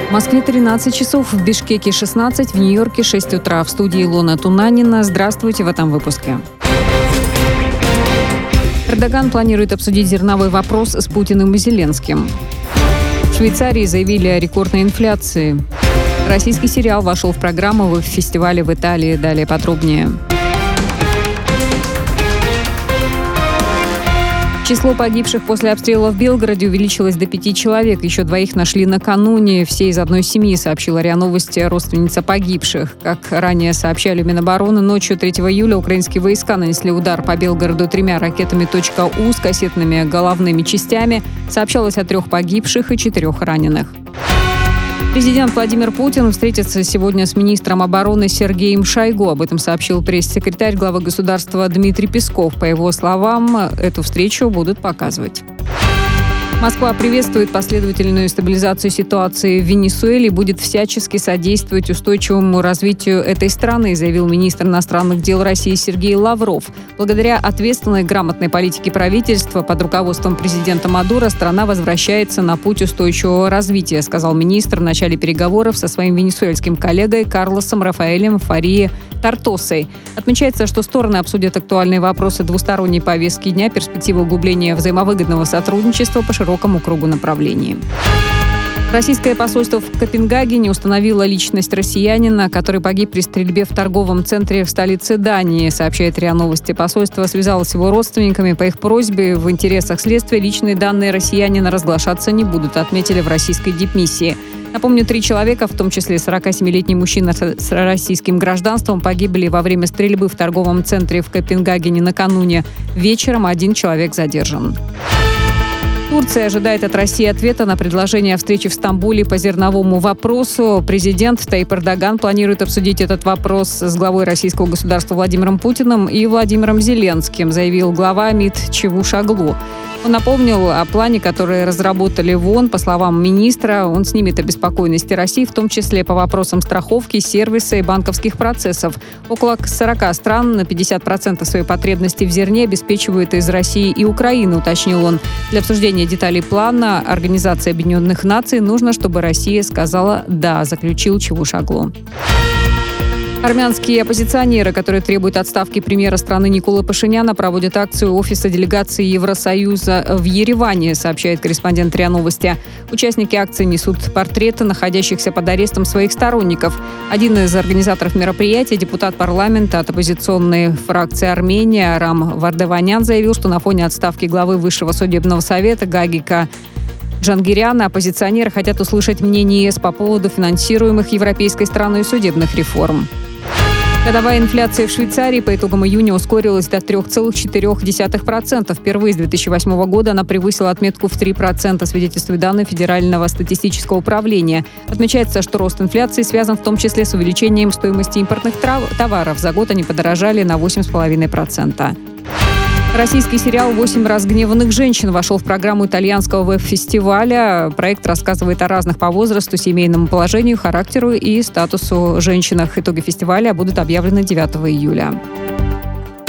В Москве 13 часов, в Бишкеке 16, в Нью-Йорке 6 утра. В студии Илона Тунанина. Здравствуйте в этом выпуске. Эрдоган планирует обсудить зерновой вопрос с Путиным и Зеленским. В Швейцарии заявили о рекордной инфляции. Российский сериал вошел в программу в фестивале в Италии. Далее подробнее. Число погибших после обстрела в Белгороде увеличилось до 5 человек. Еще 2 нашли накануне. Все из одной семьи, сообщила РИА Новости родственница погибших. Как ранее сообщали Минобороны, ночью 3 июля украинские войска нанесли удар по Белгороду 3 ракетами .У с кассетными головными частями. Сообщалось о 3 погибших и 4 раненых. Президент Владимир Путин встретится сегодня с министром обороны Сергеем Шойгу. Об этом сообщил пресс-секретарь главы государства Дмитрий Песков. По его словам, эту встречу будут показывать. Москва приветствует последовательную стабилизацию ситуации в Венесуэле и будет всячески содействовать устойчивому развитию этой страны, заявил министр иностранных дел России Сергей Лавров. Благодаря ответственной, грамотной политике правительства под руководством президента Мадуро страна возвращается на путь устойчивого развития, сказал министр в начале переговоров со своим венесуэльским коллегой Карлосом Рафаэлем Фария Тартосой. Отмечается, что стороны обсудят актуальные вопросы двусторонней повестки дня, перспективы углубления взаимовыгодного сотрудничества по широкому кругу направлений. Российское посольство в Копенгагене установило личность россиянина, который погиб при стрельбе в торговом центре в столице Дании, сообщает РИА Новости. Посольство связалось с его родственниками. По их просьбе в интересах следствия личные данные россиянина разглашаться не будут, отметили в российской дипмиссии. Напомню, 3 человека, в том числе 47-летний мужчина с российским гражданством, погибли во время стрельбы в торговом центре в Копенгагене накануне. Вечером 1 человек задержан. Турция ожидает от России ответа на предложение о встрече в Стамбуле по зерновому вопросу. Президент Таyyip Эрдоган планирует обсудить этот вопрос с главой российского государства Владимиром Путиным и Владимиром Зеленским, заявил глава МИД Чавушоглу. Он напомнил о плане, который разработали в ООН. По словам министра, он снимет обеспокоенности России, в том числе по вопросам страховки, сервиса и банковских процессов. Около 40 стран на 50% своей потребности в зерне обеспечивают из России и Украины, уточнил он. Для обсуждения деталей плана Организации Объединенных Наций нужно, чтобы Россия сказала «да», заключил Чавушоглу. Армянские оппозиционеры, которые требуют отставки премьера страны Николы Пашиняна, проводят акцию офиса делегации Евросоюза в Ереване, сообщает корреспондент РИА Новости. Участники акции несут портреты находящихся под арестом своих сторонников. Один из организаторов мероприятия, депутат парламента от оппозиционной фракции Армения Арам Вардаванян, заявил, что на фоне отставки главы Высшего судебного совета Гагика Джангиряна оппозиционеры хотят услышать мнение ЕС по поводу финансируемых европейской страной судебных реформ. Годовая инфляция в Швейцарии по итогам июня ускорилась до 3,4%. Впервые с 2008 года она превысила отметку в 3%, свидетельствуют данные Федерального статистического управления. Отмечается, что рост инфляции связан в том числе с увеличением стоимости импортных товаров. За год они подорожали на 8,5%. Российский сериал «8 разгневанных женщин» вошел в программу итальянского веб-фестиваля. Проект рассказывает о разных по возрасту, семейному положению, характеру и статусу женщинах. Итоги фестиваля будут объявлены 9 июля.